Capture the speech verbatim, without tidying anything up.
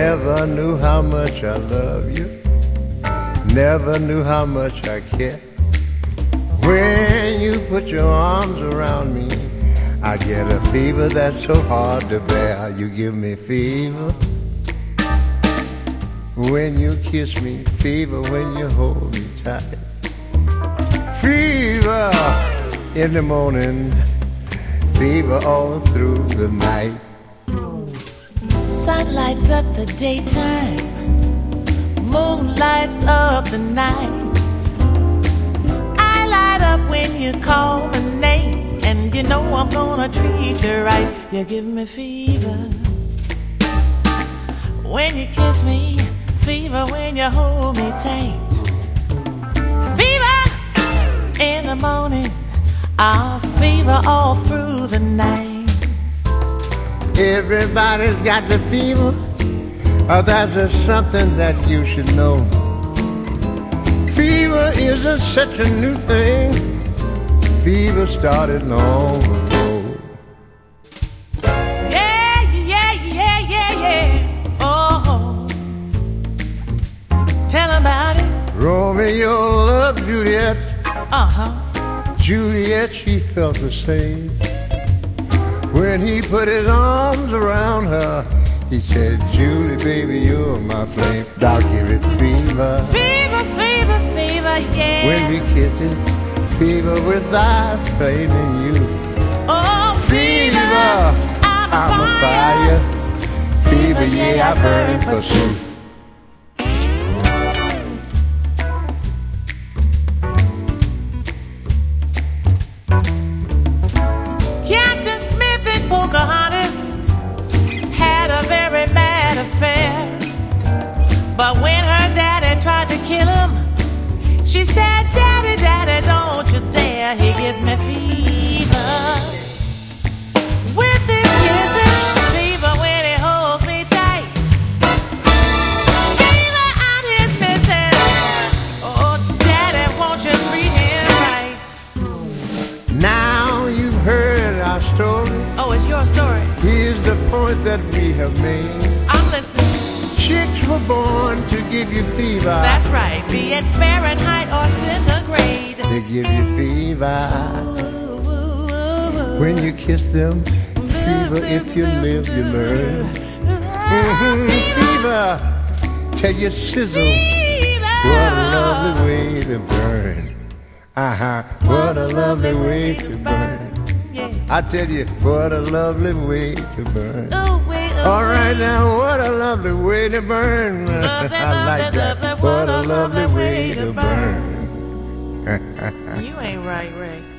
Never knew how much I love you. Never knew how much I care. When you put your arms around me, I get a fever that's so hard to bear. You give me fever when you kiss me, fever when you hold me tight, fever in the morning, fever all through the night. Sun lights up the daytime, moon lights up the night. I light up when you call my name, and you know I'm gonna treat you right. You give me fever when you kiss me, fever when you hold me tight, fever in the morning, I'll fever all through the night. Everybody's got the fever. Oh, that's just something that you should know. Fever isn't such a new thing. Fever started long ago. Yeah, yeah, yeah, yeah, yeah. Oh, tell about it. Romeo loved Juliet. Uh-huh. Juliet, she felt the same. When he put his arms around her, he said, Julie, baby, you're my flame. I'll give it fever. Fever, fever, fever, yeah. When we kiss it, fever without blaming you. Oh, Fever, fever, I'm, I'm a fire. Fever, yeah, I burn forsooth. Captain Smith and Pocahontas had a very bad affair. But when her daddy tried to kill him, she said, Daddy, Daddy, don't you dare. He gives me fever with his kisses, fever when he holds me tight, fever at his missus. Oh, Daddy, won't you treat him right? Now you've heard our story. Oh, it's your story. Here's the point that we have made. I'm listening. Chicks were born to give you fever. That's right, be it Fahrenheit or centigrade. They give you fever when you kiss them. Fever, if you live, you learn. Mm-hmm. Fever, till you sizzle. What a lovely way to burn. Uh-huh, what a lovely way to burn. I tell you, what a lovely way to burn. All right now, what a lovely way to burn. I like that. What a lovely way to burn. You ain't right, Ray.